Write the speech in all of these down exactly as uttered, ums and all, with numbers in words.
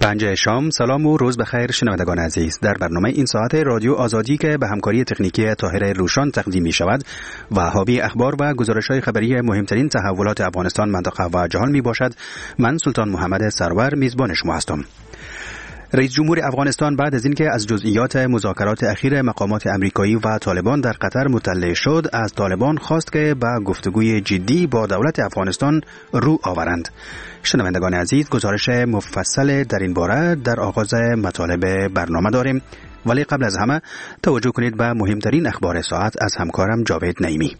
پنج شام. سلام و روز بخیر شنوندگان عزیز. در برنامه این ساعت رادیو آزادی که به همکاری تکنیکی طاهر روشان تقدیم می شود و حاوی اخبار و گزارش‌های خبری مهمترین تحولات افغانستان، منطقه و جهان می باشد، من سلطان محمد سرور میزبان شما هستم. رئیس جمهور افغانستان بعد از اینکه از جزئیات مذاکرات اخیر مقامات امریکایی و طالبان در قطر مطلع شد، از طالبان خواست که به گفتگوی جدی با دولت افغانستان رو آورند. شنوندگان عزیز، گزارش مفصل در این باره در آغاز مطالب برنامه داریم، ولی قبل از همه توجه کنید به مهمترین اخبار ساعت از همکارم جاوید نعیمی.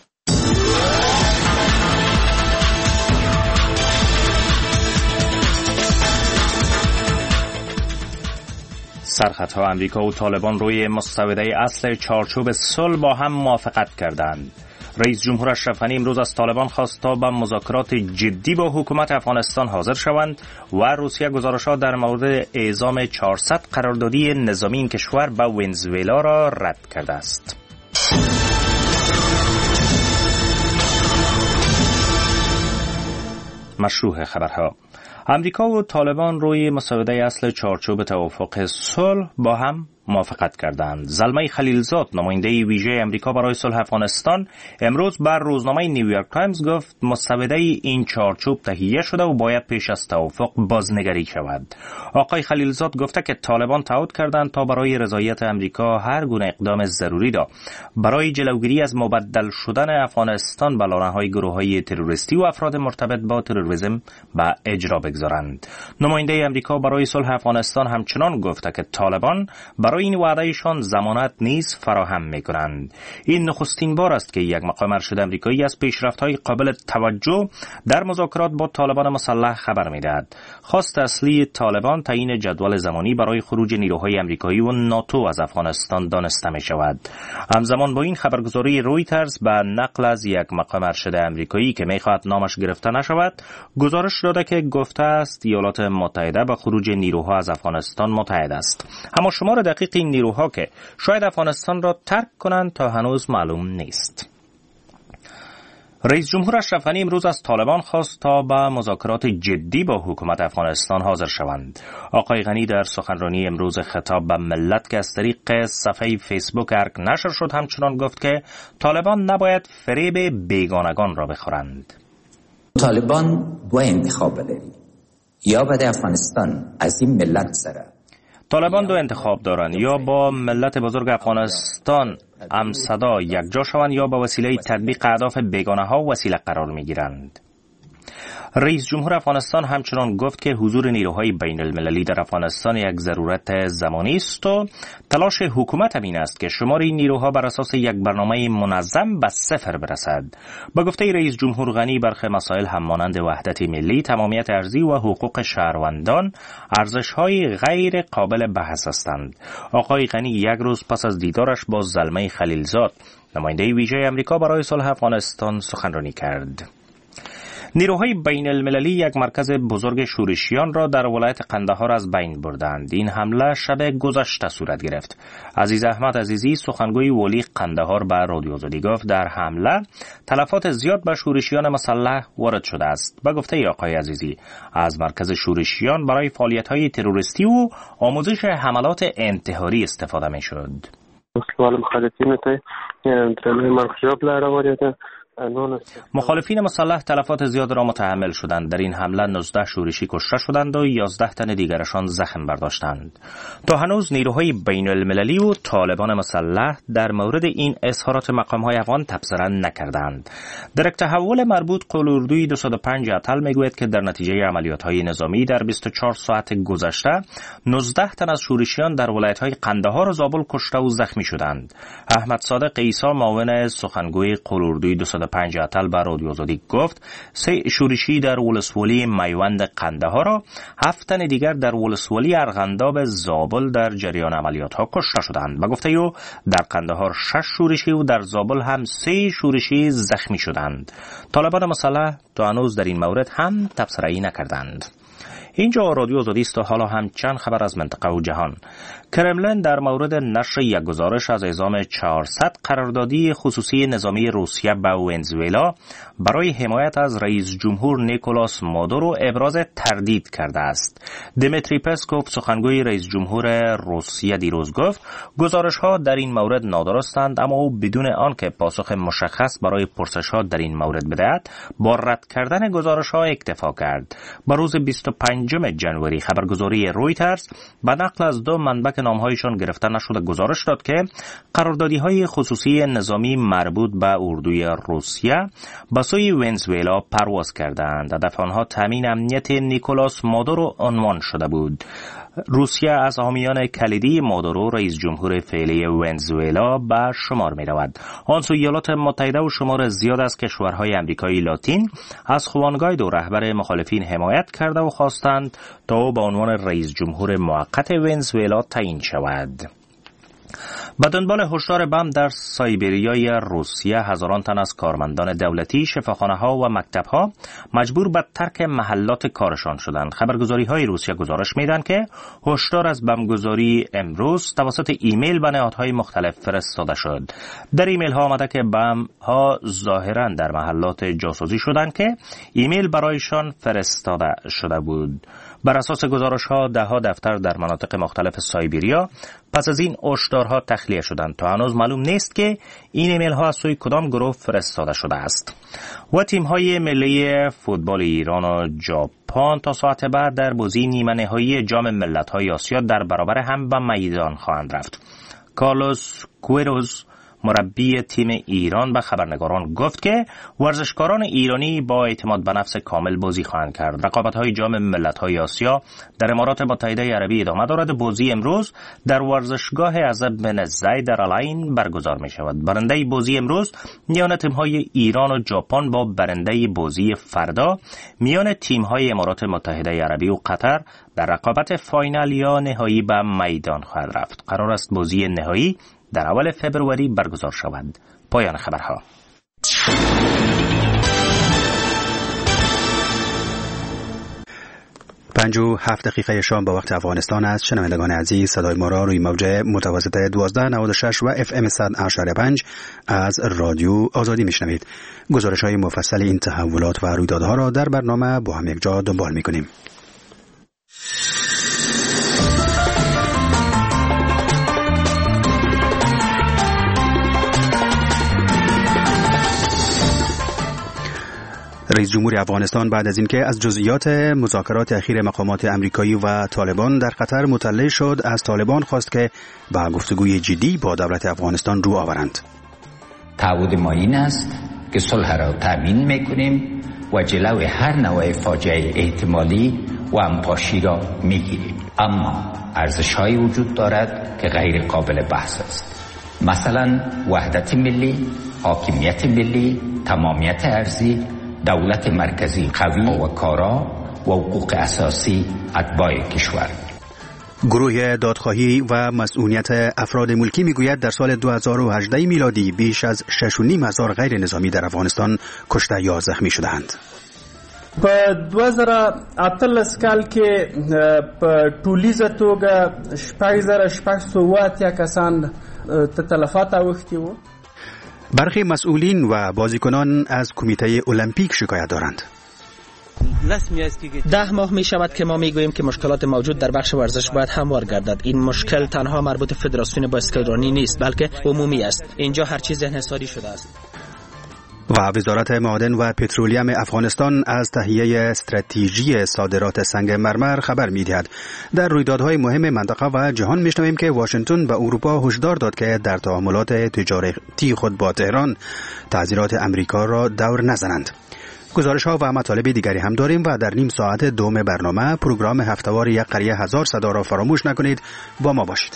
سرخطها امریکا و طالبان روی مسوده اصل چارچوب صلح با هم موافقت کردند. رئیس جمهور اشرف غنی امروز از طالبان خواست تا به مذاکرات جدی با حکومت افغانستان حاضر شوند و روسیه گزارشات در مورد اعزام چهارصد قراردادی نظامی این کشور به ونزوئلا را رد کرده است. مشروع خبرها: امریکا و طالبان روی مسوده اصل چارچوب توافق صلح با هم موافقت کردند. زلمه خلیلزاد، نماینده ویژه امریکا برای صلح افغانستان، امروز بر روزنامه نیویورک تایمز گفت مسوده این چارچوب تهیه شده و باید پیش از توافق بازنگری شود. آقای خلیلزاد گفته که طالبان تعهد کردند تا برای رضایت امریکا هر گونه اقدام ضروری را برای جلوگیری از مبدل شدن افغانستان به لانه‌های گروه‌های تروریستی و افراد مرتبط با تروریسم به اجرا بگذارند. نماینده امریکا برای صلح افغانستان همچنان گفته که طالبان برای این وعدهشان ضمانت نیز فراهم می‌کنند. این نخستین بار است که یک مقام ارشد آمریکایی از پیشرفت‌های قابل توجه در مذاکرات با طالبان مسلح خبر می‌دهد. خواست اصلی طالبان تعیین جدول زمانی برای خروج نیروهای آمریکایی و ناتو از افغانستان دانسته می‌شود. همزمان با این خبرگزاری رویترز به نقل از یک مقام ارشد آمریکایی که می‌خواهد نامش گرفته نشود، گزارش داده که گفته است ایالات متحده به خروج نیروها از افغانستان متحد است، اما شمار دقیق این نیروها که شاید افغانستان را ترک کنند تا هنوز معلوم نیست. رئیس جمهور اشرف غنی امروز از طالبان خواست تا به مذاکرات جدی با حکومت افغانستان حاضر شوند. آقای غنی در سخنرانی امروز خطاب به ملت که از طریق صفحه فیسبوک ارگ نشر شد همچنان گفت که طالبان نباید فریب بیگانگان را بخورند. طالبان دو انتخاب داری، یا بده افغانستان از این ملت سره. طالبان دو انتخاب دارند، یا با ملت بزرگ افغانستان هم صدا یک جا شوند یا با وسیله تطبیق اهداف بیگانه ها وسیله قرار می گیرند. رئیس جمهور افغانستان همچنان گفت که حضور نیروهای بین المللی در افغانستان یک ضرورت زمانی است و تلاش حکومت همین است که شمار این نیروها بر اساس یک برنامه منظم به صفر برسد. با گفته رئیس جمهور غنی، برخی مسائل هم مانند وحدت ملی، تمامیت ارضی و حقوق شهروندان ارزش‌های غیر قابل بحث هستند. آقای غنی یک روز پس از دیدارش با زلمه خلیلزاد، نماینده ویژه آمریکا برای صلح افغانستان، سخنرانی کرد. نیروهای بین المللی یک مرکز بزرگ شورشیان را در ولایت قندهار از بین بردند. این حمله شب گذشته صورت گرفت. عزیز احمد عزیزی، سخنگوی ولی قندهار، به رادیو آزادی گفت در حمله تلفات زیاد به شورشیان مسلح وارد شده است. به گفته آقای عزیزی، از مرکز شورشیان برای فعالیت‌های تروریستی و آموزش حملات انتحاری استفاده می‌شد. مخالفین مسلح تلفات زیاد را متحمل شدند. در این حمله نوزده شورشی کشته شدند و یازده تن دیگرشان زخم برداشتند. تا هنوز نیروهای بین المللی و طالبان مسلح در مورد این اظهارات مقام‌های افغان تبصره نکردند. در یک تحول مربوط، قلوردوی دویست و پنج اتل میگوید که در نتیجه عملیات‌های نظامی در بیست و چهار ساعت گذشته نوزده تن از شورشیان در ولایت‌های قندهار و زابل کشته و زخمی شدند. احمد صادق عیسی، معاون سخنگوی قلوردوی دویست و پنج اتل، به رادیو آزادی گفت سه شورشی در ولسوالی میوند قندهار را، هفت تن دیگر در ولسوالی ارغنداب زابل در جریان عملیات ها کشته شدند. به گفته او در قندهار شش شورشی و در زابل هم سه شورشی زخمی شدند. طالبان مسلح تا هنوز در این مورد هم تبصره‌ای نکردند. اینجا رادیو آزادی است و حالا هم چند خبر از منطقه و جهان. کرملن در مورد نشر یک گزارش از اعزام چهارصد قراردادی خصوصی نظامی روسیه به ونزوئلا برای حمایت از رئیس جمهور نیکولاس مادورو ابراز تردید کرده است. دمیتری پسکوف سخنگوی رئیس جمهور روسیه دیروز گفت گزارش‌ها در این مورد نادرستند، اما او بدون آنکه پاسخ مشخص برای پرسش‌ها در این مورد بدهد با رد کردن گزارش‌ها اکتفا کرد. با روز بیست و پنجم ژانویه خبرگزاری رویترز به نقل از دو منبع که نامهایشان گرفته نشده گزارش داد که قراردادی‌های خصوصی نظامی مربوط به اردوی روسیه به سوی ونزوئلا پرواز کردند. هدف آنها تامین امنیت نیکولاس مادورو عنوان شده بود. روسیه از حامیان کلیدی مادورو رئیس جمهور فعلی ونزوئلا به شمار می رود. آن سوی ایالات متحده و شمار زیاد از کشورهای آمریکایی لاتین از خوان گایدو رهبر مخالفین حمایت کرده و خواستند تا او به عنوان رئیس جمهور موقت ونزوئلا تعیین شود. به دنبال هشدار بم در سایبریای روسیه هزاران تن از کارمندان دولتی، شفاخانه‌ها و مکتب‌ها مجبور به ترک محلات کارشان شدند. خبرگزاری‌های روسیه گزارش می‌دهند که هشدار از بمبگذاری امروز توسط ایمیل به نهادهای مختلف فرستاده شد. در ایمیل‌ها آمده که بمب‌ها ظاهراً در محلات جاسوسی شدند که ایمیل برایشان فرستاده شده بود. بر اساس گزارش‌ها ده‌ها دفتر در مناطق مختلف سایبریا پس از این هشدارها تخلیه شدند. تا هنوز معلوم نیست که این ایمیل ها از سوی کدام گروه فرستاده شده است. و تیم های ملی فوتبال ایران و ژاپن تا ساعت بعد در بازی نیمه نهایی جام ملت‌های آسیا در برابر هم به میدان خواهند رفت. کارلوس کویروز مربی تیم ایران به خبرنگاران گفت که ورزشکاران ایرانی با اعتماد به نفس کامل بازی خواهند کرد. رقابت‌های جام ملت‌های آسیا در امارات متحده عربی ادامه دارد. بازی امروز در ورزشگاه عزب بن زید در العین برگزار می‌شود. برنده بازی امروز میان تیم‌های ایران و ژاپن با برنده بازی فردا میان تیم‌های امارات متحده عربی و قطر در رقابت فاینال یا نهایی به میدان خواهد رفت. قرار است بازی نهایی در اول فبروری برگزار شود. پایان خبرها. پنج و هفت دقیقه شام به وقت افغانستان است. شنوندگان عزیز، صدای ما را روی موج متوسط دوازده نود و شش و اف ام صد و هشت و پنج از رادیو آزادی میشنوید. گزارش های مفصل این تحولات و رویدادها را در برنامه با هم یک جا دنبال میکنیم. رئیس جمهور افغانستان بعد از اینکه از جزئیات مذاکرات اخیر مقامات امریکایی و طالبان در قطر مطلع شد، از طالبان خواست که با گفتگوی جدی با دولت افغانستان رو آورند. تعهد ما این است که صلح را تامین میکنیم و جلوی هر نوع فاجعه احتمالی و انپاشی را میگیریم، اما ارزش‌هایی وجود دارد که غیر قابل بحث است. مثلا وحدت ملی، حاکمیت ملی، تمامیت ارضی، دولت مرکزی قوی و کارا و حقوق اساسی اتباع کشور. گروه دادخواهی و مسئولیت افراد ملکی میگوید در سال دو هزار و هجده میلادی بیش از شش و نیم هزار غیر نظامی در افغانستان کشته یا زخمی شدند. په دوه زره اتلس کال کې په ټولیزه توګه شپږ زره شپږ سوه اتیا کسان تلفات اوښتي وو. برخی مسئولین و بازیکنان از کمیته المپیک شکایت دارند. ده ماه می شود که ما می گوییم که مشکلات موجود در بخش ورزش باید هموار گردد. این مشکل تنها مربوط فدراسیون باسکتبال نیست، بلکه عمومی است. اینجا هر چیز انحصاری شده است. و وزارت معادن و پترولیم افغانستان از تهیه استراتژی صادرات سنگ مرمر خبر می‌دهد. در رویدادهای مهم منطقه و جهان می‌شنویم که واشنگتن به اروپا هشدار داد که در تعاملات تجارتی خود با تهران تعزیرات امریکا را دور نزنند. گزارش‌ها و مطالب دیگری هم داریم و در نیم ساعت دوم برنامه پروگرام هفته‌وار یک قریه هزار صدا را فراموش نکنید. با ما باشید.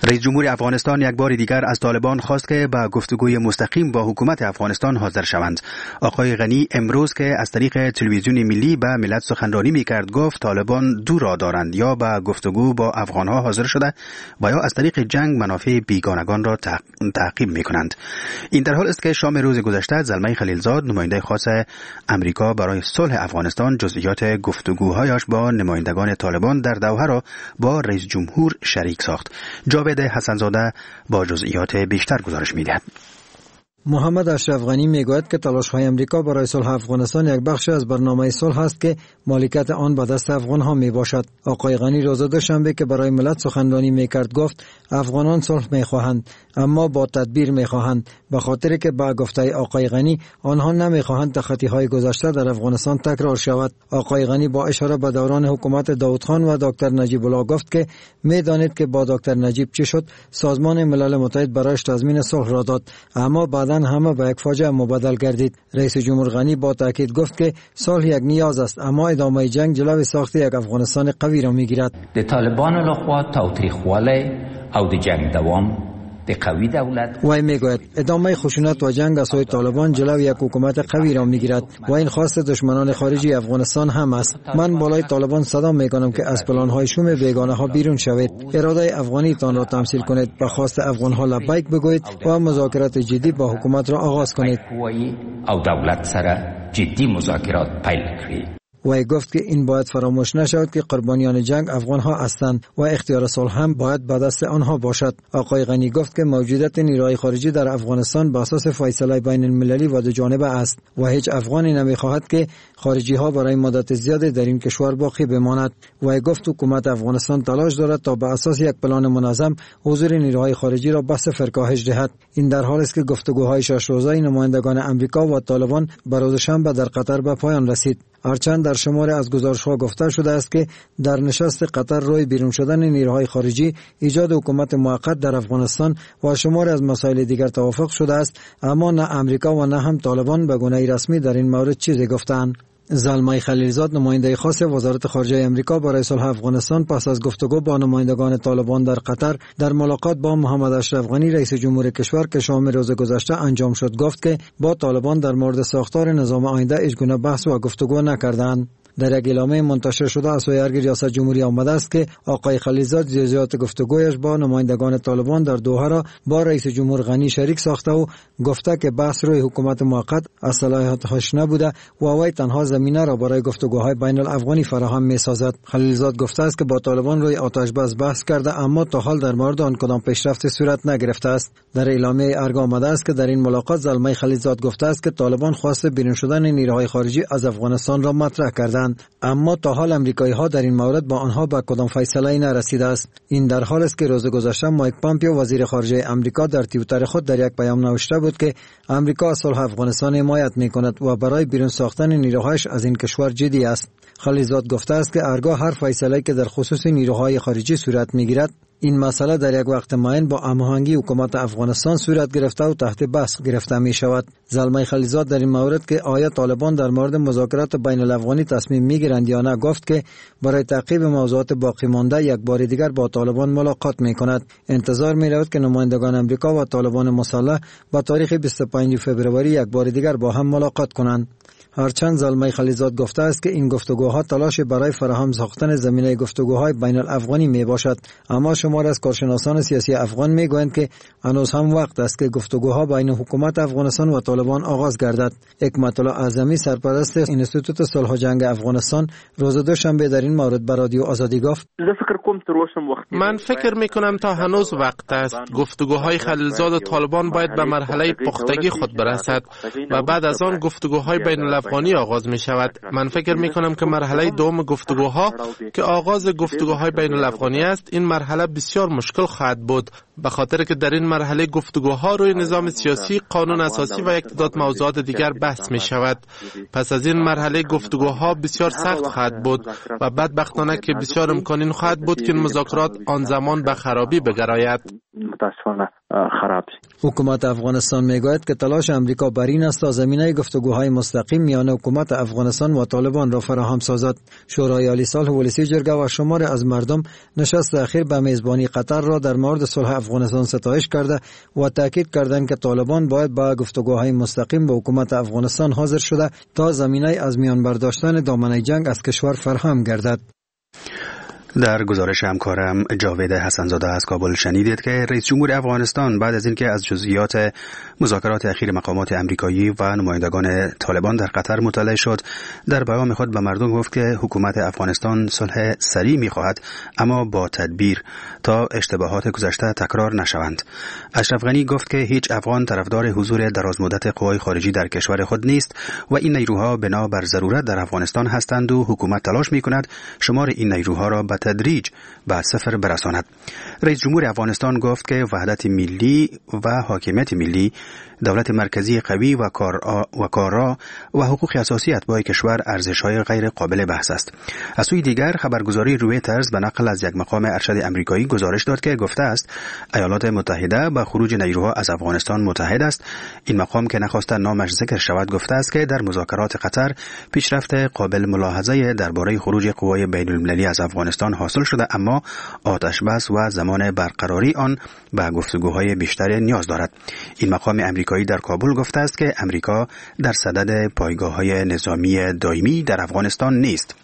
رئیس جمهور افغانستان یک بار دیگر از طالبان خواست که به گفتگوی مستقیم با حکومت افغانستان حاضر شوند. آقای غنی امروز که از طریق تلویزیون ملی به ملت سخنرانی می‌کرد گفت طالبان دو راه دارند، یا به گفتگو با افغان‌ها حاضر شده و یا از طریق جنگ منافع بیگانگان را تعقیب می‌کنند. این در حال است که شام روز گذشته زلمه خلیلزاد نماینده خاص امریکا برای صلح افغانستان جزئیات گفتگوهایش با نمایندگان طالبان در دوحه را با رئیس جمهور شریک ساخت. جاوید حسنزاده با جزئیات بیشتر گزارش می‌دهد. محمد اشرف غنی میگوید که تلاش‌های امریکا برای صلح افغانستان یک بخش از برنامه صلح است که مالکیت آن به دست افغان‌ها میباشد. آقای غنی روز دوشنبه که برای ملت سخنرانی میکرد گفت افغانان صلح میخواهند، اما با تدبیر میخواهند، به خاطر که با گفته آقای غنی آنها نمیخواهند تخطی‌های گذشته در افغانستان تکرار شود. آقای غنی با اشاره به دوران حکومت داود خان و دکتر نجیب الله گفت که میدانید که با دکتر نجیب چی شد. سازمان ملل متحد برایش تضمین صلح را داد، اما بعد همه به یک فاجعه مبدل گردید. رئیس جمهور غنی با تاکید گفت که صلح یک نیاز است، اما ادامه جنگ جلوی ساخت یک افغانستان قوی را میگیرد. د طالبان لخوا تاوتریخوالی او د جنگ دوام د قوی دولت وی میگوید ادامه خشونت و جنگ از سوی طالبان جلوی یک حکومت قوی را میگیرد و این خواست دشمنان خارجی افغانستان هم است. من بالای طالبان صدا میکنم که از پلان‌های شوم بیگانه ها بیرون شوید، اراده افغانی تان را تمثیل کنید، به خواست افغان ها لبیک بگویید و مذاکرات جدی با حکومت را آغاز کنید او دولت سره جدی مذاکرات پیل کنید. وی گفت که این باید فراموش نشود که قربانیان جنگ افغان ها هستند و اختیار صلح هم باید به دست آنها باشد. آقای غنی گفت که موجودیت نیروهای خارجی در افغانستان بر اساس فیصله بین المللی و دو جانبه است و هیچ افغانی نمیخواهد که خارجی ها برای مدت زیادی در این کشور باقی بماند. وی گفت حکومت افغانستان تلاش دارد تا به اساس یک پلان منظم حضور نیروهای خارجی را به صفر کاهش دهد. این در حالی است که گفتگوهای شش روزه نمایندگان امریکا و طالبان بر روز شنبه در قطر به پایان رسید. هرچند در شماری از گزارش‌ها گفته شده است که در نشست قطر روی بیرون شدن نیروهای خارجی، ایجاد حکومت موقت در افغانستان و شماری از مسائل دیگر توافق شده است، اما نه امریکا و نه هم طالبان به گونه رسمی در این مورد چیزی گفتند. زلمه خلیلزاد نماینده خاص وزارت خارجه امریکا برای صلح افغانستان پس از گفتگو با نمایندگان طالبان در قطر در ملاقات با محمد اشرف غنی رئیس جمهور کشور که شام روز گذشته انجام شد گفت که با طالبان در مورد ساختار نظام آینده هیچگونه بحث و گفتگو نکردند. در یک اعلامیه منتشر شده از سوی ریاست جمهوری آمده است که آقای خلیلزاد جزئیات گفتگویش با نمایندگان طالبان در دوحه را با رئیس جمهور غنی شریک ساخته و گفته که بحث روی حکومت موقت از صلاحیتش نبوده و وی تنها زمینه را برای گفتگوهای بین الافغانی فراهم می‌سازد. خلیلزاد گفته است که با طالبان روی آتش بس بحث کرده، اما تا حال در مورد آن کدام پیشرفت صورت نگرفته است. در اعلامیه ارگ آمده است که در این ملاقات زلمه خلیلزاد گفته است که طالبان خواست بیرون شدن نیروهای خارجی از افغانستان را مطرح کردند، اما تا حال امریکایی ها در این مورد با آنها به کدام فیصله نرسیده است. این در حال است که روز گذشته مایک پامپیو وزیر خارجه امریکا در توییتر خود در یک پیام نوشته بود که امریکا از صلح افغانستان حمایت می‌کند و برای بیرون ساختن نیروهایش از این کشور جدی است. خلیلزاد گفته است که ارگاه هر فیصله‌ای که در خصوص نیروهای خارجی صورت می‌گیرد، این مسئله در یک وقت معین با هماهنگی حکومت افغانستان صورت گرفته و تحت بحث گرفته می شود. زلمه خلیلزاد در این مورد که آیا طالبان در مورد مذاکرات بین الافغانی تصمیم می گیرند یا نه گفت که برای تعقیب موضوعات باقی مانده یک بار دیگر با طالبان ملاقات می کند. انتظار می رود که نمایندگان امریکا و طالبان مسلح با تاریخ بیست و پنجم فوریه یک بار دیگر با هم ملاقات کنند. هرچند زلمه خلیلزاد گفته است که این گفتگوها تلاش برای فراهم ساختن زمینه گفتگوهای بین الافغانی می باشد، اما شمار از کارشناسان سیاسی افغان می گویند که هنوز هم وقت است که گفتگوها بین حکومت افغانستان و طالبان آغاز گردد. حکمت الله اعظمی سرپرست انستیتوت صلح و جنگ افغانستان روز دوشنبه در این مورد به رادیو آزادی گفت: من فکر می کنم تا هنوز وقت است. گفتگوهای خلیلزاد و طالبان باید به مرحله پختگی خود برسد و بعد از آن گفتگوهای بین افغانی آغاز می شود. من فکر می کنم که مرحله دوم گفتگوها که آغاز گفتگوهای بین الافغانی است، این مرحله بسیار مشکل خواهد بود، به خاطر که در این مرحله گفتگوها روی نظام سیاسی، قانون اساسی و یک تعداد موضوعات دیگر بحث می شود. پس از این مرحله گفتگوها بسیار سخت خواهد بود و بدبختانه که بسیار امکان این خواهد بود که مذاکرات آن زمان به خرابی بگراید. متاسفانه خراب است. حکومت افغانستان میگوید که تلاش امریکا بر این است تا زمینه گفتگوهای مستقیم میان حکومت افغانستان و طالبان را فراهم سازد. شورای عالی صلح ولسی جرگه و شمار از مردم نشست اخیر به میزبانی قطر را در مورد صلح افغانستان ستایش کرده و تاکید کردند که طالبان باید با گفتگوهای مستقیم با حکومت افغانستان حاضر شده تا زمینه از میان برداشتن دامنه جنگ از کشور فراهم گردد. در گزارش همکارم جاوید حسنزاده از کابل شنیدید که رئیس جمهور افغانستان بعد از اینکه از جزئیات مذاکرات اخیر مقامات امریکایی و نمایندگان طالبان در قطر مطلع شد، در بیان خود به مردم گفت که حکومت افغانستان صلح سریع می‌خواهد، اما با تدبیر تا اشتباهات گذشته تکرار نشوند. اشرف غنی گفت که هیچ افغان طرفدار حضور درازمدت قوای خارجی در کشور خود نیست و این نیروها بنا بر ضرورت در افغانستان هستند و حکومت تلاش می‌کند شمار این نیروها را به تدریج به صفر برساند. رئیس جمهور افغانستان گفت که وحدت ملی و حاکمیت ملی، دولت مرکزی قوی و کارا و حقوق اساسی اتباع کشور ارزش‌های غیر قابل بحث است. از سوی دیگر خبرگزاری رویترز به نقل از یک مقام ارشد امریکایی گزارش داد که گفته است ایالات متحده با خروج نیروها از افغانستان متحد است. این مقام که نخواست نامش ذکر شود گفته است که در مذاکرات قطر پیشرفت قابل ملاحظه درباره خروج قوای بین‌المللی از افغانستان حاصل شده، اما آتش بس و زمان برقراری آن به گفتگوهای بیشتر نیاز دارد. این مقام امریکایی در کابل گفته است که امریکا در صدد پایگاه‌های نظامی دائمی در افغانستان نیست.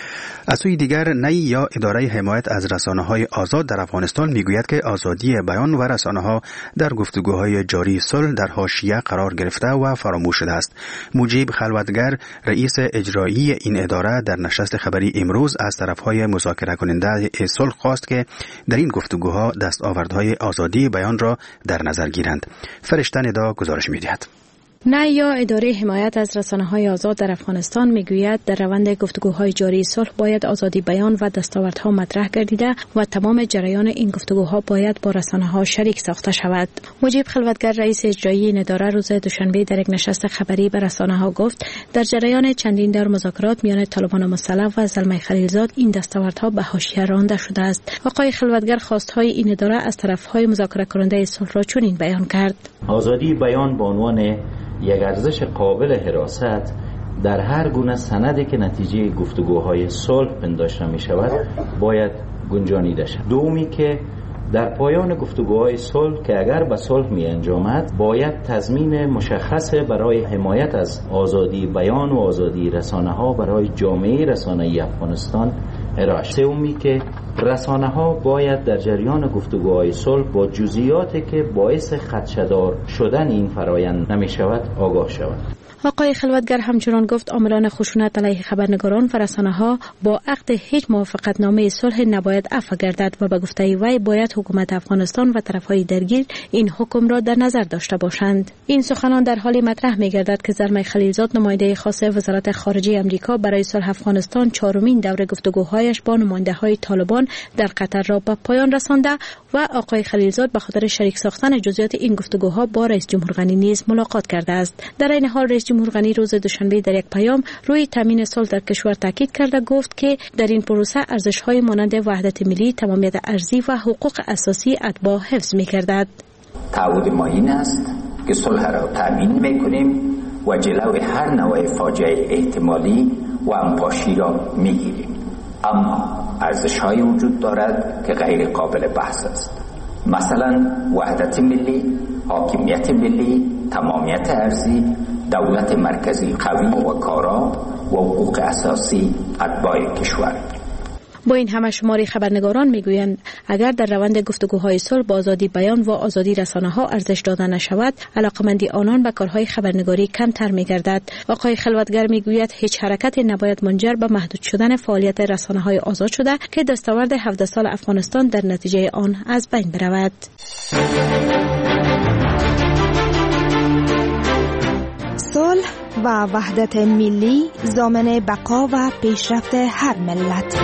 از سوی دیگر نی یا اداره حمایت از رسانه‌های آزاد در افغانستان میگوید که آزادی بیان و رسانه‌ها در گفتگوهای جاری صلح در حاشیه قرار گرفته و فراموش شده است. مجیب خلوتگر رئیس اجرایی این اداره در نشست خبری امروز از طرف‌های مذاکره کننده صلح خواست که در این گفتگوها دستاوردهای آزادی بیان را در نظر گیرند. فرشته ندا گزارش می‌دهد. نه یا اداره حمایت از رسانه‌های آزاد در افغانستان میگوید در روند گفتگوهای جاری صلح باید آزادی بیان و دستاوردها مطرح گردیده و تمام جریان این گفتگوها باید با رسانه‌ها شریک ساخته شود. مجیب خلوتگر رئیس اجرایی این اداره روز دوشنبه در یک نشست خبری به رسانه‌ها گفت در جریان چندین دور مذاکرات میان طالبان مسلح و زلمه خلیلزاد این دستاوردها به حاشیه رانده شده است. آقای خلوتگر خواستهای این اداره از طرف‌های مذاکره کننده صلح را چنین بیان کرد: آزادی بیان به عنوان یک ارزش قابل حراست در هر گونه سندی که نتیجه گفتگوهای صلح پنداشته می شود باید گنجانیده شود. دومی که در پایان گفتگوهای صلح که اگر به صلح می انجامد باید تضمین مشخص برای حمایت از آزادی بیان و آزادی رسانه ها برای جامعه رسانه‌ای افغانستان ارائه شود. سومی که رسانه ها باید در جریان گفتگوهای صلح با جزئیاتی که باعث خدشه‌دار شدن این فرایند نمی شود آگاه شود. آقای خلوتگر همچنان گفت عاملان خشونت علیه خبرنگاران و رسانه‌ها با عقد هیچ موافقتنامه صلح نباید عفو گردد و به گفته وی باید حکومت افغانستان و طرف‌های درگیر این حکم را در نظر داشته باشند. این سخنان در حالی مطرح می‌گردد که زلمه خلیلزاد نماینده خاص وزارت خارجه آمریکا برای صلح افغانستان چهارمین دوره گفتگوهایش با نماینده‌های طالبان در قطر را به پایان رسانده و آقای خلیلزاد به خاطر شریک ساختن جزئیات این گفتگوها با رئیس جمهور غنی نیز ملاقات کرده است. در این حال رئیس جمهور غنی روز دوشنبه در یک پیام روی تامین صلح در کشور تاکید کرده گفت که در این پروسه ارزش‌های مانند وحدت ملی، تمامیت ارضی و حقوق اساسی اتباع حفظ می‌گردد. تعهد ما این است که صلح را تامین می‌کنیم و جلوی هر نوع فاجعه احتمالی و انپاشی را می‌گیریم. اما ارزش‌هایی وجود دارد که غیر قابل بحث است. مثلا وحدت ملی، حاکمیت ملی، تمامیت ارضی، دولت مرکزی قوی و کارا و حقوق اساسی اتباع کشور. با این همه شماری خبرنگاران میگویند اگر در روند گفتگوهای صلح با آزادی بیان و آزادی رسانه‌ها ارزش داده نشود، علاقمندی آنان به کارهای خبرنگاری کمتر میگردد. آقای خلوتگر میگوید هیچ حرکتی نباید منجر به محدود شدن فعالیت رسانه‌های آزاد شده که دستاورد هفده سال افغانستان در نتیجه آن از بین برود. صلح و وحدت ملی ضامن بقا و پیشرفت هر ملت.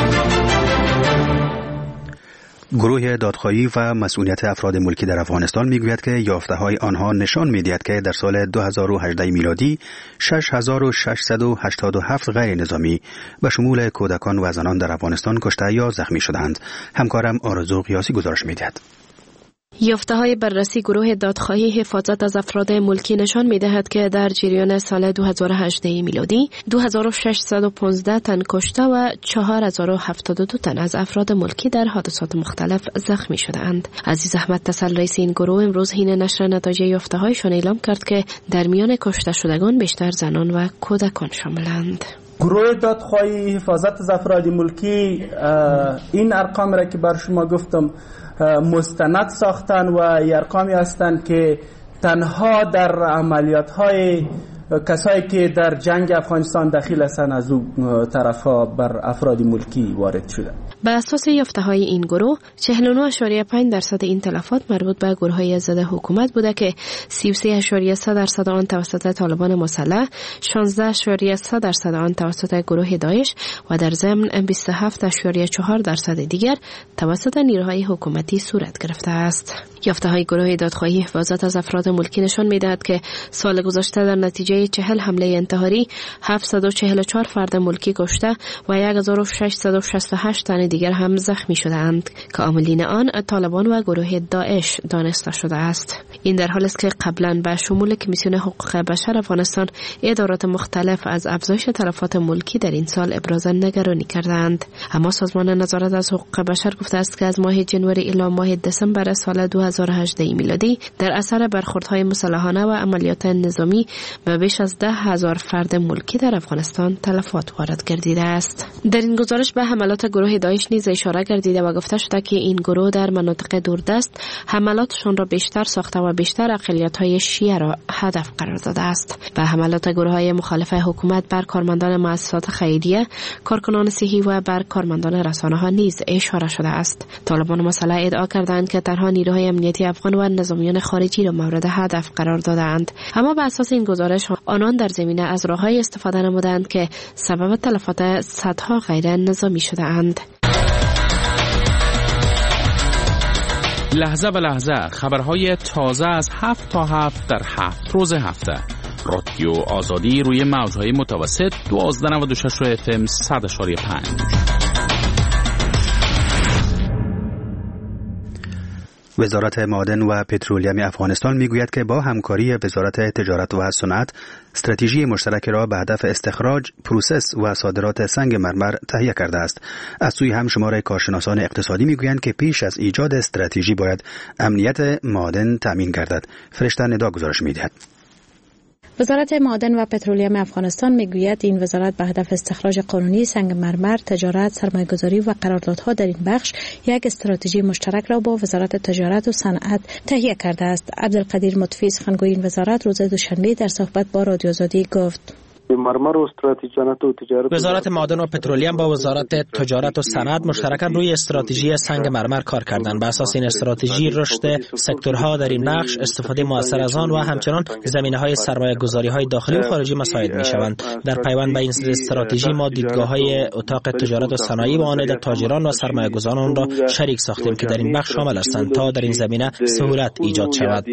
گروه دادخواهی و مسئولیت افراد ملکی در افغانستان میگوید که یافته‌های آنها نشان می‌دهد که در سال دو هزار و هجده میلادی شش هزار و ششصد و هشتاد و هفت غیر نظامی به شمول کودکان و زنان در افغانستان کشته یا زخمی شدند. همکارم آرزو قیاسی گزارش می‌دهد. یافته‌های بررسی گروه دادخواهی حفاظت از افراد ملکی نشان می‌دهد که در جریان سال دو هزار و هجده میلادی دو هزار و ششصد و پانزده تن کشته و چهار هزار و هفتاد و دو تن از افراد ملکی در حادثات مختلف زخمی شدند. عزیز احمد تسل رئیس این گروه امروز حین نشر نتایج یافته‌هایشان اعلام کرد که در میان کشته شدگان بیشتر زنان و کودکان شاملند. گروه دادخواهی حفاظت از افراد ملکی این ارقام را که بر شما گفتم مستند ساختن و ارقامی هستند که تنها در عملیات های کسایی که در جنگ افغانستان دخیل هستند از او طرفا بر افراد ملکی وارد شده. به اساس یافته‌های این گروه چهل و نه ممیز پنج درصد این تلفات مربوط به گروه‌های ضد حکومت بوده که سی و سه ممیز سه درصد آن توسط طالبان مسلح، شانزده ممیز سه درصد آن توسط گروه داعش و در ضمن بیست و هفت ممیز چهار درصد دیگر توسط نیروهای حکومتی صورت گرفته است. یافته‌های گروه دادخواهی حفاظت از افراد ملکی نشان می‌دهد که سال گذشته در نتیجه چهل حمله انتحاری هفتصد و چهل و چهار فرد ملکی کشته و هزار و ششصد و شصت و هشت تن دیگر هم زخمی شدند که عاملین آن طالبان و گروه داعش دانسته شده است. این در حالی است که قبلا به شمول کمیسیون حقوق بشر افغانستان ادارات مختلف از افزایش تلفات ملکی در این سال ابراز نگرانی کردند، اما سازمان نظارت از حقوق بشر گفته است که از ماه جنوری الی ماه دسامبر سال دو هزار و هجده میلادی در اثر برخوردهای مسلحانه و عملیات نظامی به بیش از ده هزار فرد ملکی در افغانستان تلفات وارد گردیده است. در این گزارش به حملات گروه داعش نیز اشاره گردیده و گفته شده که این گروه در مناطق دوردست حملاتشان را بیشتر ساخته و بیشتر اقلیت‌های شیعه را هدف قرار داده است. به حملات گروه‌های مخالف حکومت بر کارمندان مؤسسات خیریه، کارکنان صحی و بر کارمندان رسانه‌ها نیز اشاره شده است. طالبان مسلح ادعا کردند که تنها نیروهای امنیتی افغان و نظامیان خارجی را مورد هدف قرار دادند، اما بر اساس این گزارش آنان در زمینه از راه‌های استفاده نمودند که سبب تلفات صدها غیر نظامی شده‌اند. لحظه به لحظه خبرهای تازه از هفت تا هفت در هفت روز هفته. رادیو آزادی روی موجهای متوسط دوازده و نود و شش اف ام صد و پنج. وزارت معادن و پترولیم افغانستان میگوید که با همکاری وزارت تجارت و صنعت استراتژی مشترک را به هدف استخراج، پروسس و صادرات سنگ مرمر تهیه کرده است. از سوی هم شمار کارشناسان اقتصادی میگویند که پیش از ایجاد استراتژی باید امنیت معادن تامین گردد. فرشته ندا گزارش میدهد. وزارت معادن و پترولیم افغانستان میگوید این وزارت به هدف استخراج قانونی سنگ مرمر، تجارت، سرمایه‌گذاری و قراردادها در این بخش یک استراتژی مشترک را با وزارت تجارت و صنعت تهیه کرده است. عبدالقدیر مطفی سخنگوی این وزارت روز دوشنبه در صحبت با رادیو آزادی گفت: مرمر و استراتژی و تجارت وزارت معادن و پترولیم با وزارت تجارت و صنعت مشترکاً روی استراتژی سنگ مرمر کار کردند. بر اساس این استراتژی رشد سکتورها در این بخش، استفاده مؤثر از آن و همچنان زمینه‌های سرمایه‌گذاری‌های داخلی و خارجی مساعد می‌شوند. در پیوند به این استراتژی ما دیدگاه‌های اتاق تجارت و صنایع با آن تاجران و سرمایه‌گذاران را شریک ساختیم که در این بخش شامل هستند تا در این زمینه سهولت ایجاد شود.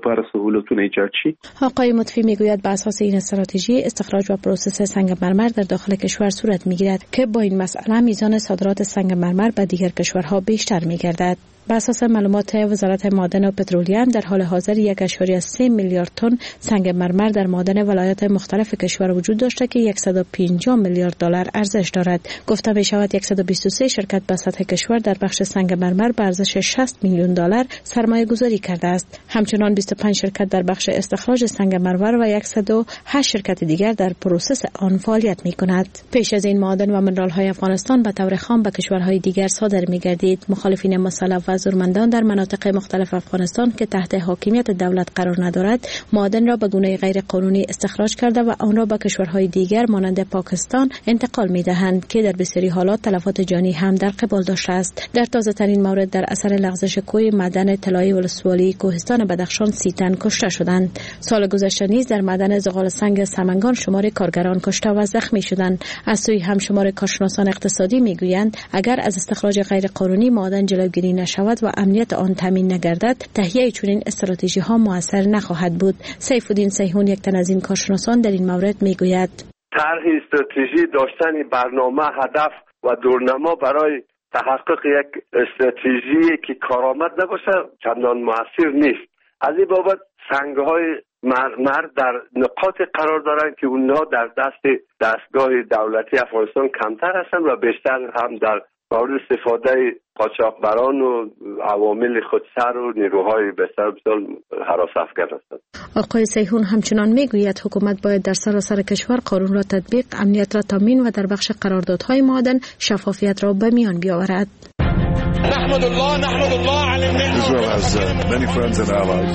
آقای مطفی میگوید بر اساس این استراتژی استخراج و پروسس سنگ مرمر در داخل کشور صورت میگیرد که با این مسئله میزان صادرات سنگ مرمر به دیگر کشورها بیشتر میگردد. بر اساس معلومات وزارت معادن و پترولیم در حال حاضر یک ممیز سه میلیارد تن سنگ مرمر در معادن ولایات مختلف کشور وجود داشته که صد و پنجاه میلیارد دلار ارزش دارد. گفته می شود صد و بیست و سه شرکت به سطح کشور در بخش سنگ مرمر به ارزش شصت میلیون دلار سرمایه گذاری کرده است. همچنان بیست و پنج شرکت در بخش استخراج سنگ مرمر و صد و هشت شرکت دیگر در پروسس آن فعالیت می کند. پیش از این معادن و منرال های افغانستان به طور خام به کشورهای دیگر صادر می گردید. مخالفین مسلح و زورمندان در مناطق مختلف افغانستان که تحت حاکمیت دولت قرار ندارد، معادن را به گونه غیر قانونی استخراج کرده و آن را به کشورهای دیگر مانند پاکستان انتقال می‌دهند که در بسیاری حالات تلفات جانی هم در قبال داشته است. در تازه‌ترین مورد در اثر لغزش کوه معدن طلایی ولسوالی کوهستان بدخشان سی تن کشته شدند. سال گذشته نیز در معدن زغال سنگ سمنگان شمار کارگران کشته و زخمی شدند. از سوی هم شمار کارشناسان اقتصادی می‌گویند اگر از استخراج غیر قانونی معادن جلوگیری نشود و امنیت آن تامین نگردد، تهیه چنین استراتژی ها موثر نخواهد بود. سیف الدین سیحون یک تن از این کارشناسان در این مورد میگوید: طرح استراتژی داشتن برنامه، هدف و دورنما برای تحقق یک استراتژی که کارآمد نباشه چندان موثر نیست. از این بابت سنگ‌های مرمر در نقاط قرار دارند که اونها در دست دستگاه دولتی افغانستان کمتر هستند و بیشتر هم در مورد استفاده قاچاقبران و عوامل خودسر و نیروهای بسیار بسیار هراس افکن هستند. آقای سیحون همچنان میگوید حکومت باید در سراسر کشور قانون را تطبیق، امنیت را تامین و در بخش قراردادهای معدن شفافیت را به میان بیاورد. نحمد الله نحمد الله على النعمة. Israel has uh, many friends and allies.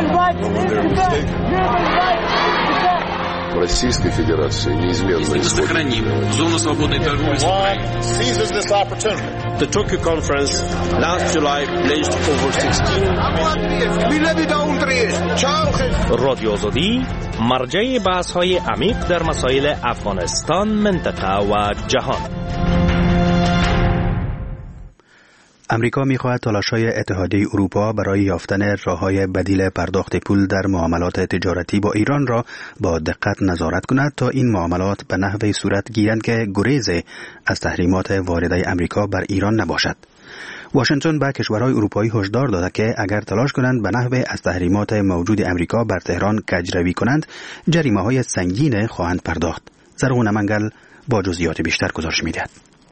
Российской Федерации неизменно сохраним зону свободной торговли с Украиной. Seizes this opportunity. The Tokyo conference last July pledged over sixteen. رادیو آزادی مرجع بحث‌های عمیق در مسائل افغانستان، منطقه و جهان. امریکا می‌خواهد تلاش‌های اتحادیه اروپا برای یافتن راه‌های بدیل پرداخت پول در معاملات تجارتی با ایران را با دقت نظارت کند تا این معاملات به نحوی صورت گیرند که گریز از تحریمات وارده امریکا بر ایران نباشد. واشنگتن به کشورهای اروپایی هشدار داده که اگر تلاش کنند به نحوی از تحریمات موجود امریکا بر تهران کجروی کنند، جریمه‌های سنگین خواهند پرداخت. زرغون منگل با جزئیات بیشتر گزارش می‌دهد.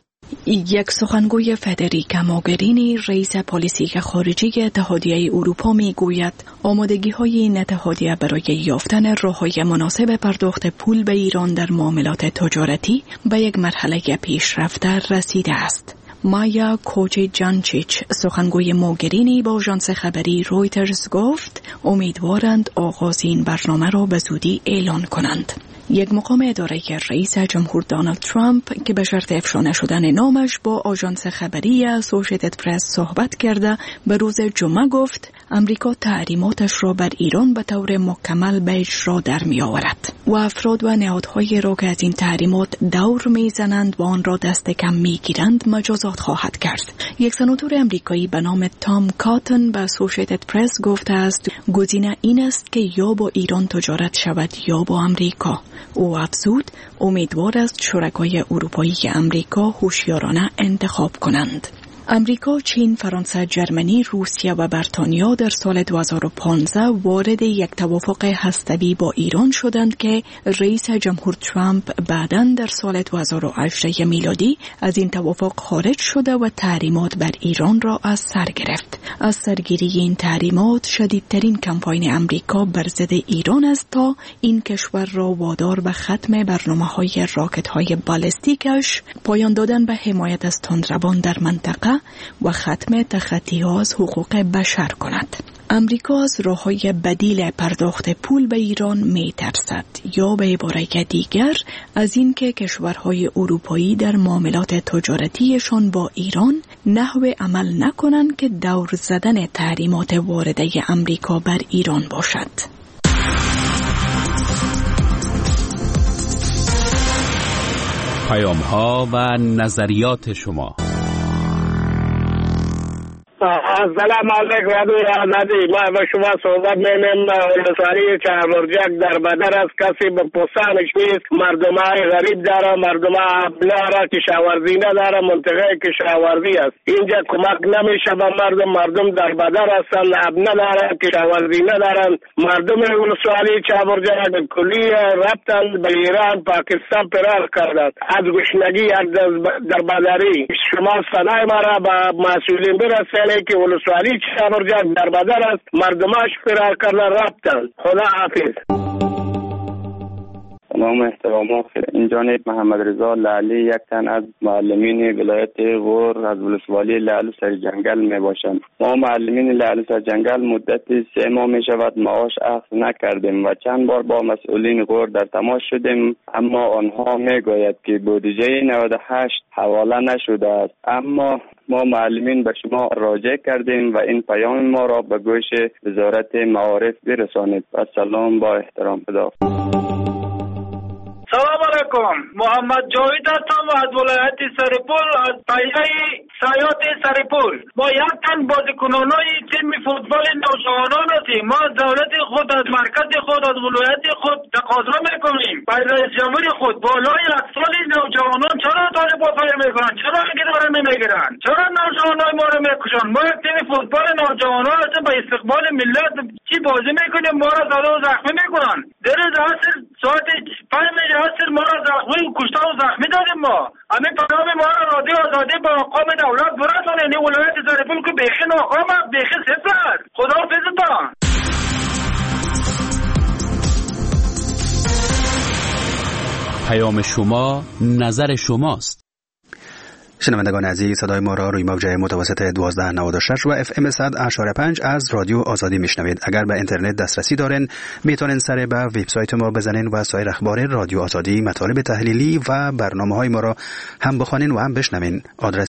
یک سخنگوی فدریکا موگرینی رئیس پلیسی خارجی اتحادیه اروپا می گوید آمادگی های این اتحادیه برای یافتن راه‌های مناسب پرداخت پول به ایران در معاملات تجارتی به یک مرحله پیشرفته رسیده است. مایا کوچی جانچیچ سخنگوی موگرینی با آژانس خبری رویترز گفت امیدوارند آغاز این برنامه را به زودی اعلان کنند. یک مقام اداره رئیس جمهور دونالد ترامپ که به شرط افشا نشدن نامش با آژانس خبری اسوسییتد پرس صحبت کرده به روز جمعه گفت امریکا تحریماتش را بر ایران به طور مکمل به اجرا در می آورد و افراد و نهادهایی را که از این تحریمات دور می زنند و آن را دست کم می گیرند مجازات خواهد کرد. یک سناتور امریکایی به نام تام کاتن به اسوسییتد پرس گفته است گزینه این است که یا با ایران تجارت شود یا با امریکا. او افزود امیدوار است شرکای اروپایی امریکا هوشیارانه انتخاب کنند. امریکا، چین، فرانسه، جرمنی، روسیه و بریتانیا در سال دو هزار و پانزده وارد یک توافق هسته‌ای با ایران شدند که رئیس جمهور ترامپ بعداً در سال دو هزار و هجده میلادی از این توافق خارج شده و تحریمات بر ایران را از سر گرفت. از سرگیری این تحریمات شدیدترین کمپاین امریکا بر ضد ایران است تا این کشور را وادار به ختم برنامه‌های راکت‌های بالستیکش، پایان دادن به حمایت از تندروان در منطقه و ختم تخطی‌ها از حقوق بشر کند. امریکا از راه‌های بدیل پرداخت پول به ایران می‌ترسد یا به عبارت دیگر از اینکه کشورهای اروپایی در معاملات تجارتیشان با ایران نحو عمل نکنند که دور زدن تحریمات وارده امریکا بر ایران باشد. پیام‌ها و نظریات شما. سلام علیکم رادیو آزادی. ما با شما صحبت می‌کنیم. ولسوالی چهارمرجک در بدر از کسی به پوسانش نیست. مردمای غریب داره، مردمای ابلاره کشاورزی نداره، منطقه کشاورزی است. اینجا کمک نمیشه به مردم. مردم در بدر هستن، اب نداره، کشاورزی ندارن. مردم ولسوالی چهارمرجک کلی رفتن به ایران، پاکستان فرار کردند از گشنگی در بدری. شما صدای ما را به مسئولین برسانید که ولسوالی چهارمرجک در بدر است، مردماش فرار کردن رفتن. خدا حافظ. تمام احترامات این جانب محمد رضا لعلی یک تن از معلمین ولایت غور از ولسوالی لعل سرجنگل می باشند. ما معلمین لعل سرجنگل مدت سه ماه می شود معاش اخذ نکردیم و چند بار با مسئولین غور در تماس شدیم، اما آنها می گوید که بودجه نود و هشت حواله نشده است. اما ما معلمین به شما راجع کردیم و این پیام ما را به گوش وزارت معارف برسانید. و سلام با احترام. خدا. سلام علیکم. محمد جاوید هستم از ولایت سرپول، از پایه سیاحت سرپول. ما یک تن بازیکنانای تیم فوتبال نوجوانان هستیم. ما از دولت خود، از مرکز خود، از ولایت خود تقاضا میکنیم برای رئیس جمهور خود بالای اطفال نوجوانان چرا طالب فایر میکنن؟ چرا گرفتار نمیگیرن؟ چرا نوجوانای ما رو میکشن؟ ما یک تیم فوتبال نوجوانان هستیم، به استقبال ملت چی بازی میکنیم؟ ما را زده و زخمی میکنن. در اصل ساعت پنج اصل ما را زخمی کشته و زخمی دادیم. ما همین پیام ما را رادیو آزادی با مقام دولت برسانه. این ولایت سرپول که بیخی ناکام است، بیخی صفر. خدا حافظتان. پیام شما، نظر شماست. شنوندگان عزیز، صدای ما را روی موج متوسط دوازده نود و شش و اف ام صد اشاره پنج از رادیو آزادی میشنوید. اگر به اینترنت دسترسی دارین میتونین سر به وبسایت ما بزنین و سایر اخبار رادیو آزادی، مطالب تحلیلی و برنامه‌های ما را هم بخوانین و هم بشنوین. آدرس